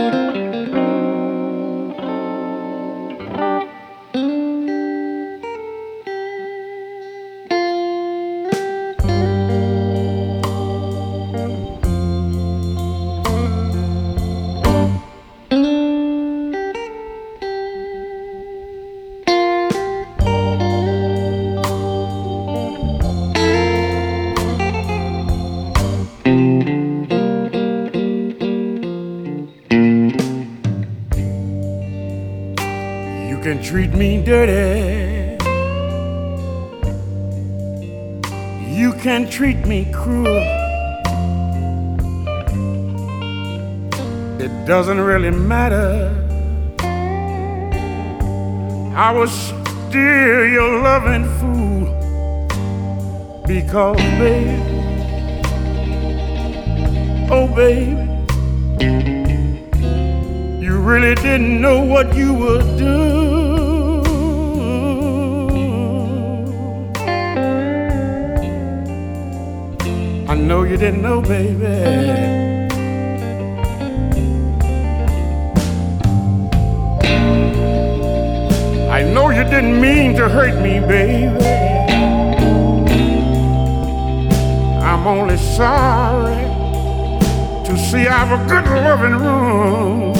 You can treat me dirty, you can treat me cruel. It doesn't really matter, I was still your loving fool. Because baby, oh baby, you really didn't know what you were doing. I know you didn't know, baby. I know you didn't mean to hurt me, baby. I'm only sorry to see I have a good loving room.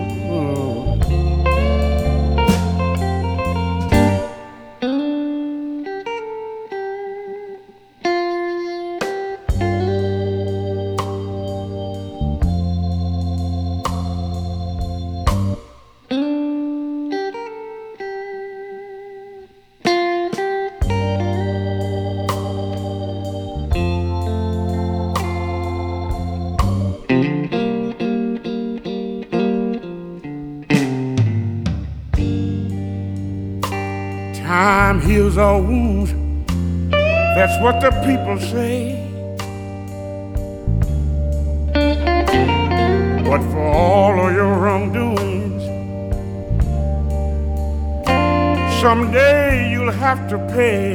Time heals all wounds, that's what the people say. But for all of your wrongdoings, someday you'll have to pay.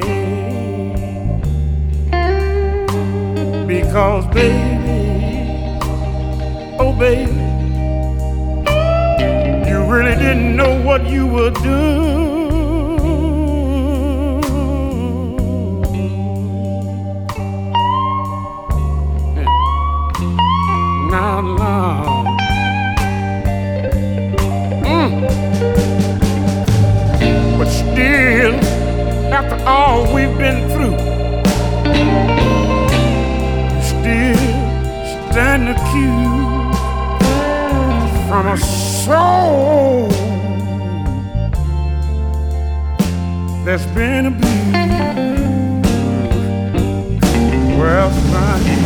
Because baby, oh baby, you really didn't know what you were doing. Now, Lord, but still, after all we've been through, you still stand accused from a soul that's been abused. Well, son,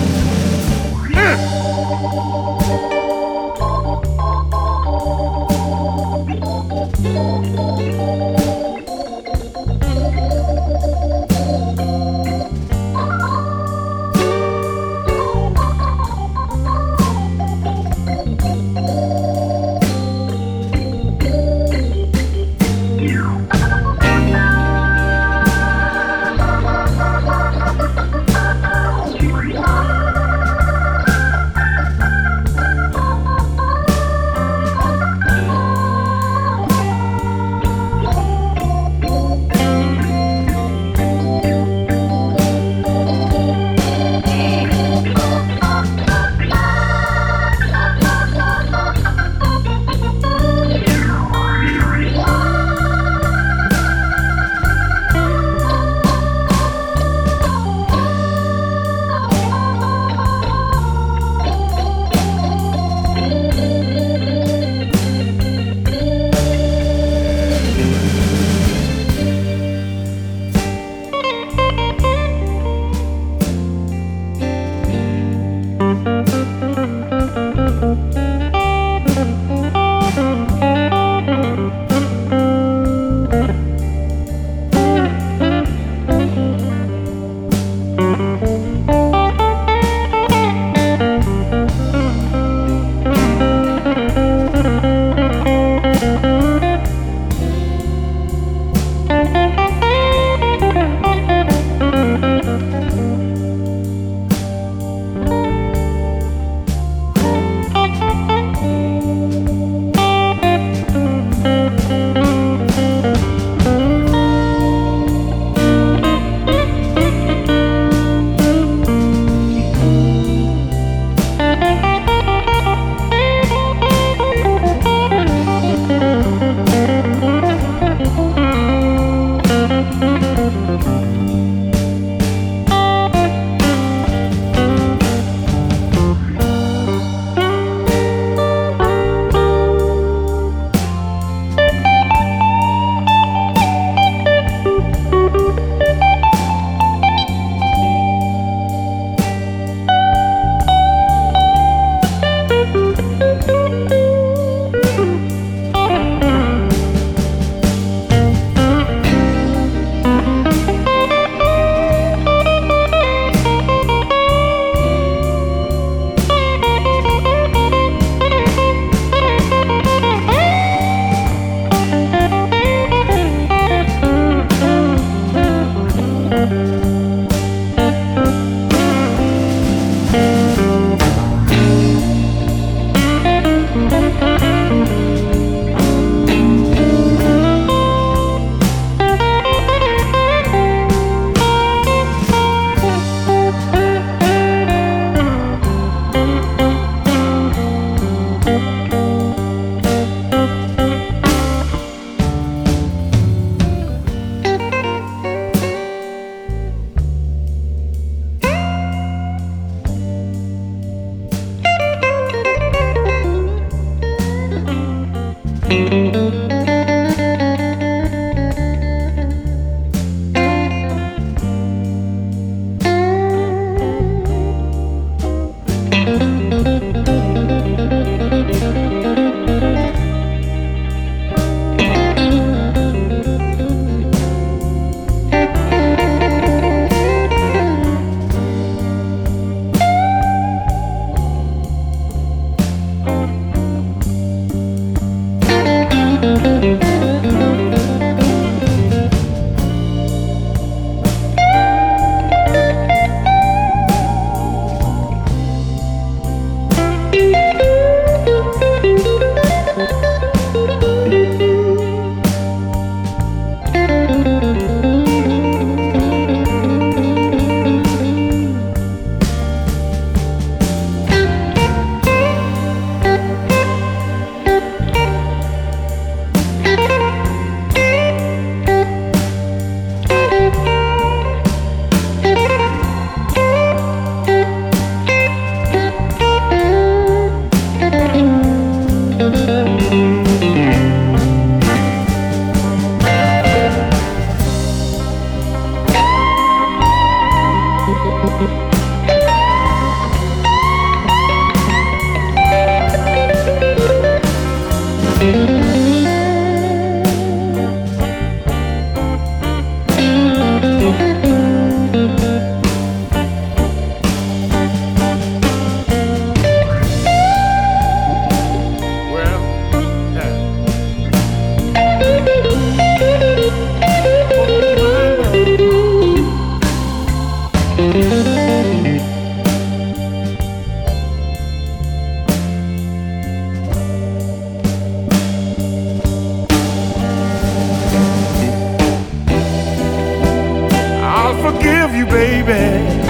Forgive you, baby.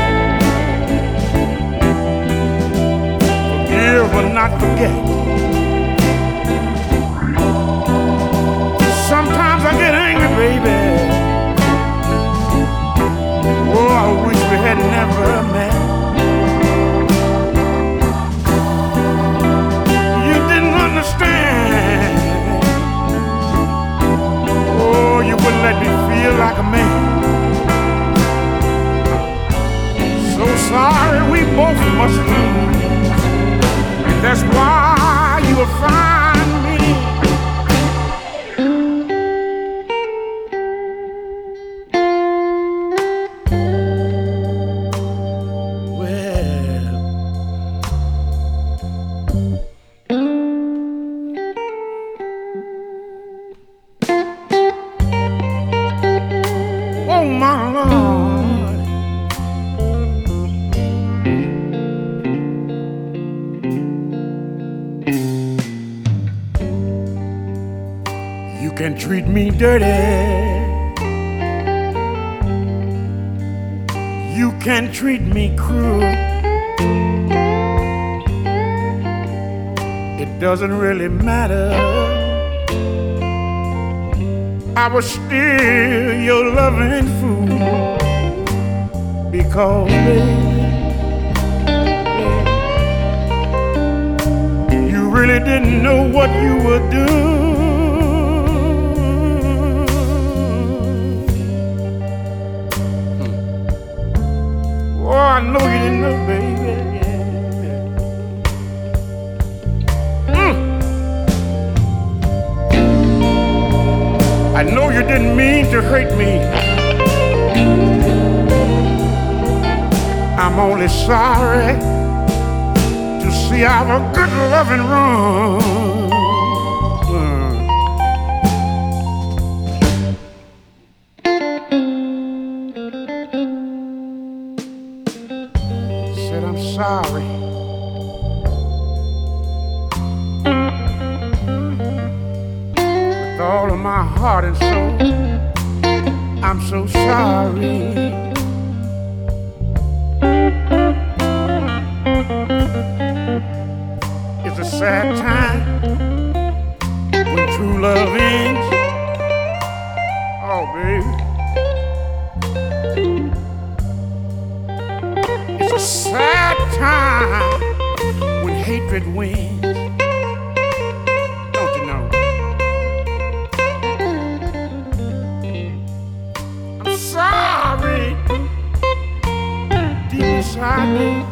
Forgive but not forget. Sometimes I get angry, baby. Oh, I wish we had never met. You didn't understand. Oh, you wouldn't let me feel like a man. So sorry, we both must lose, and that's why you will find me. Well, oh my Lord. You can treat me dirty, you can treat me cruel. It doesn't really matter, I was still your loving fool. Because baby, you really didn't know what you were doing. Oh, I know you didn't know, baby. I know you didn't mean to hurt me. I'm only sorry to see our good loving room. Said I'm sorry. With all of my heart and soul, I'm so sorry. It's a sad time when true love ends. Oh, baby. It's a sad time when hatred wins. Don't you know? I'm sorry, deep inside me.